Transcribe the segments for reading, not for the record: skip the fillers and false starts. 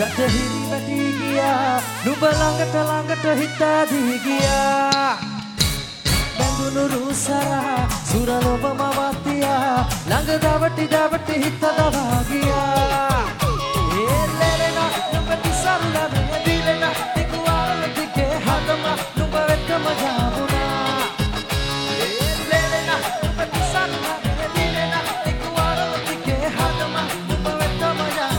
වැටහිරි වැටි ගියා නුඹ ළඟට හිතාදී ගියා බැඳුණු රුසරා සුරලොබම වත්තියා ළඟ දවටි හිත දවා ගියා ඒ ලෙලෙන නුඹ තිසල්ලා දිලෙන තිකුවාල දිගේ හදම නුඹ වෙතම ජාමුනා ඒ ලෙලෙන නුඹ තිසල්ලා දිලෙන තිකුවාල දිගේ හදම නුඹ වෙතම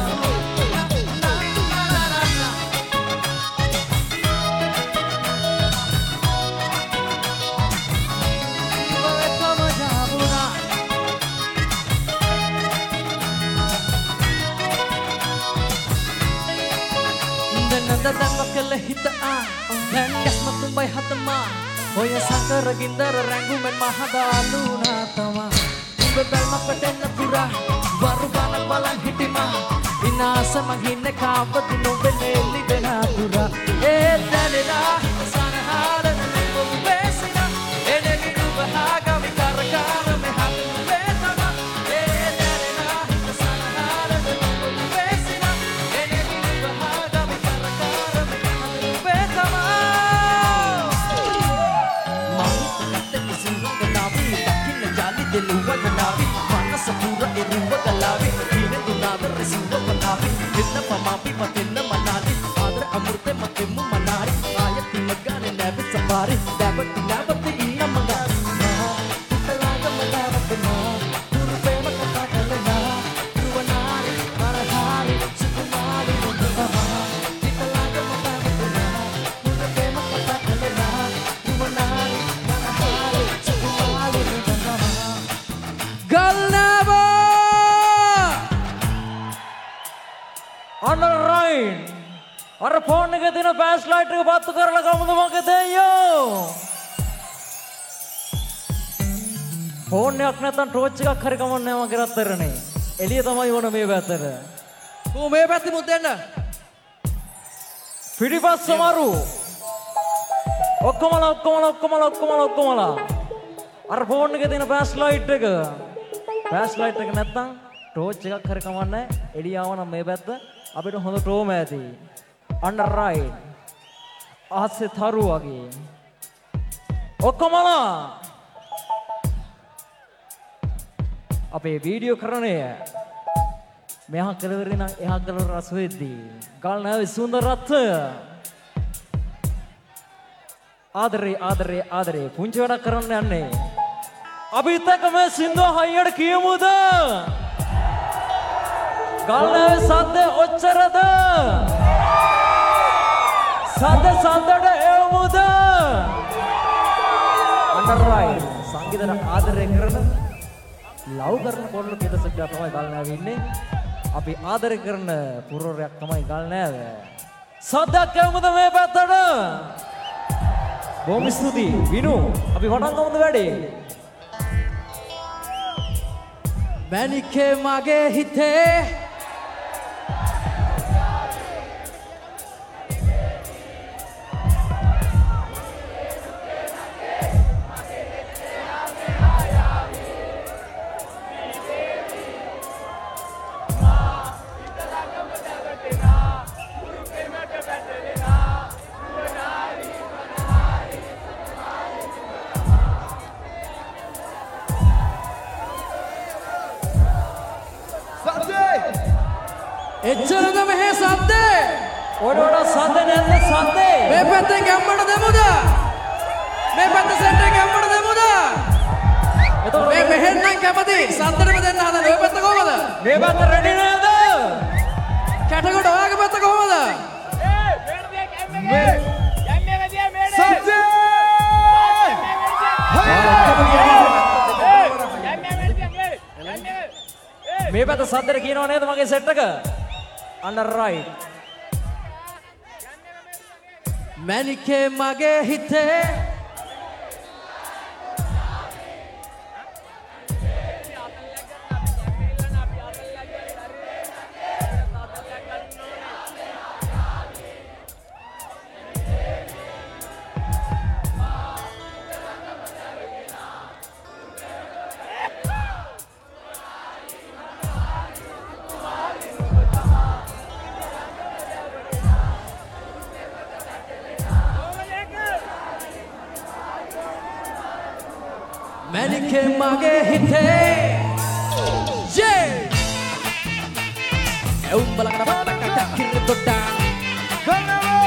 Datang wakil hitaan dan gas matumbai hatama hoya sakar gindar ranggumen mahadalu natama bebel makaten pura baru banak balang hitima inasa maghine kabat no beleli benapura danena sana haran no besina eneni bahaga mikarakara me hatu betama danena sana haran no besina eneni bahaga Deluwa ganabi, mana sapura iruwa galabi, hine dunada resiwa panabi, hinna pamapi matinna manali, adra amurte matimmu manari, ayati magane nabi safari, dabati nabati inna mangari, tutalaga magavati na, turupe makapakalena, ruwanari, marahari, sukumari nundama, tutalaga magavati na, turupe makapakalena, ruwanari, marahari, sukumari nundama. Galnava on the right और phone के दिन बैस light की बात कर लगा मुझे मौके दे यो फोन ने अपने तन टोच का खर का मन ने मौके रत्तर नहीं एलिए तो मैं वो न मैं बेहतर है तू मैं बेहतर मुद्दे ना फिर बात समारू ओक्कमला और फोन के दिन बैस लाइट का Flash light එක නැත්තම් torch එකක් හරි කමන්නේ එළිය ආවනම් මේ පැත්ත අපිට හොඳ ටෝම ඇති under right ආස්සේ තරු වගේ ඔක්කොමලා අපේ වීඩියෝ කරන්නේ මෙහා කෙලවරේ නම් එහා කෙලවර රස වෙද්දී ගල් නැවේ සුන්දර රත් ආදරේ පුංචි වැඩක් කරන්න යන්නේ अभी तक मैं सिंधु हाइड किए मुद गालने साधे उच्चरद साधे एव मुद अंडरराइड संगीत आदरे करना लव करना कोडल केदा सज्जा තමයි गालने ඉන්නේ අපි ආදරය කරන පුරවරයක් තමයි गालने සද්දක් එමුද මේ පැත්තට බොහොම ස්තුතියි විනු අපි වටන් ගමුද වැඩේ Manike mage hite එච්චරද මෙහෙ සද්දේ ඔඩ සද්ද නැද්ද සද්දේ මේ පැත්තෙන් ගැම්මට දෙමුද මේ පැත්ත සෙන්ටර් ගැම්මට දෙමුද එතකොට මේ මෙහෙන් නම් කැමති සද්දෙම දෙන්න හදන ඔය පැත්ත කොහමද මේ පැත්ත රෙඩි නේද කැටගොඩ ඔයාගේ පැත්ත කොහමද මේ යන්නේ මේ සද්දේ මේ පැත්ත සද්දට කියනව නේද මගේ සෙට් එක under right Manike mage hite මැනිකේ මගේ හිතේ yeah උඹලකට බලකට කිරි දොඩා ගන්නවෝ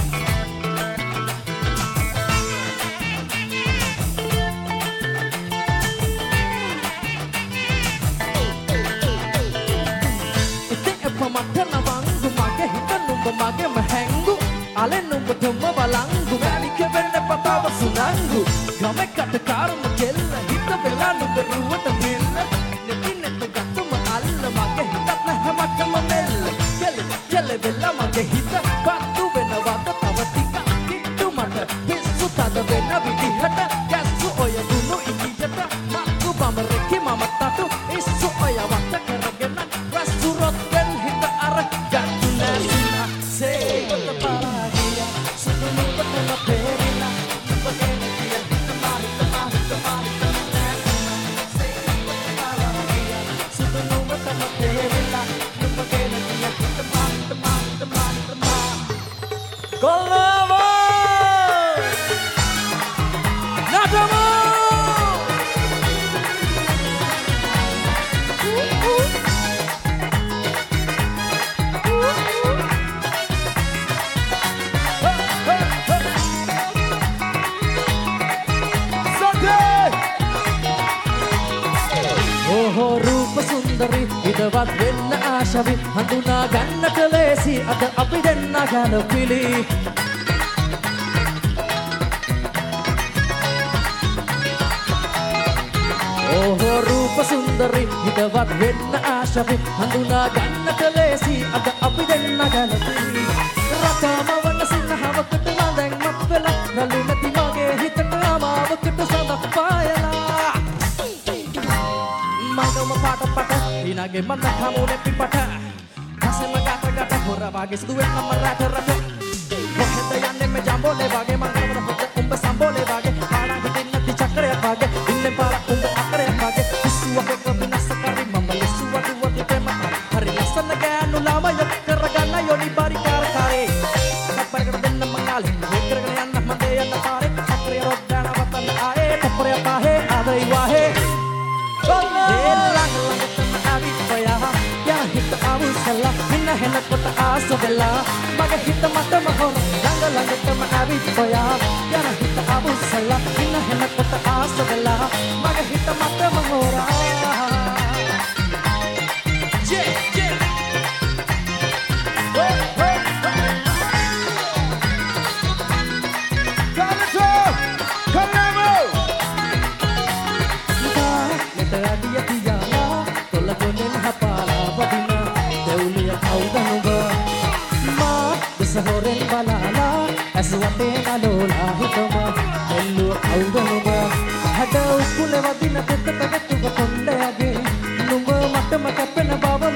ඉතින් එපමණ නවංගු මගේ හිත නුඹ මගේම හැංගු අලෙන් නුඹටම බලංගු මැනිකේ වෙන්න පතාව සුනංගු ගමකට කාරම කෙල්ල හිත වෙලා නුඹ රුවට මිල්ල නෙකිනෙත් ගත්තම අල්ල මගේ හිතත් නැහැමකම මෙල්ල කෙල වෙලා මගේ හිත පත්තු වෙනවද තව ටිකක් කිට්ටු මට පිස්සු තද වෙන විදිහට ගැස්සු ඔය දුනු ඉකියට මක්කු බමරෙකි මම තටු ඉස්සු ඔය වට කරගෙන රස්සු රොත්තෙන් හිත අර ගත්තු නැසිනා සේවත පාරාගිය සුදු නුඹටම පෙරිලා නුඹගේ Kolava Natamo Oh rupa sundari idawat wenna ආශාවි හඳුනා ගන්නට ලේසි අද අපි දෙන්න ගැලපිලි Oh rupa sundari idawat wenna ආශාවි හඳුනා ගන්නට ලේසි අද අපි දෙන්න ගැලපිලි රටම වන්න සිනහවකට මඳෙන් මත් වෙලා නලු නැති මගේ හිතට ආමාවකට සඳක් පායලා මගම පාට දිනගේ මන්න කමෝනේ පිපට හසෙම ගාට හොර වාගේ සුදු වෙන මම රට කොහෙද යන්නේ මේ ජම්බෝලේ වාගේ මං කරන පොත උඹ සම්බෝලේ වාගේ පාඩම් හිටින්න නැති චක්‍රයක් වාගේ ඉන්නේ පාර උඹ අක්‍රයක් වාගේ ඉස්සුවක් එක විනාශ කරි මම ලෙසුවට වටි ප්‍රේම හරි ලස්සන ගෑනු ළමය කරගන්න යෝනි බරි කාරකාරේ අපරකට දෙන්න මංගාලේ කරගෙන යන්න මම දෙයන්න පාරේ අප්‍රිය රොඩ්ඩාන වතන ආයේ පප්පරය පාහේ ආදරයි වාහේ hit awusala minna hena kota asovela maga hit mata mahor langa langa tama abi poya yana hit awusala minna hena kota asovela maga hit mata mahora yeah yeah Horen balala aswate nalola hitoma ellu awdanuba hada ukule wadina tettata gattuga konde age numba mattama kappena baba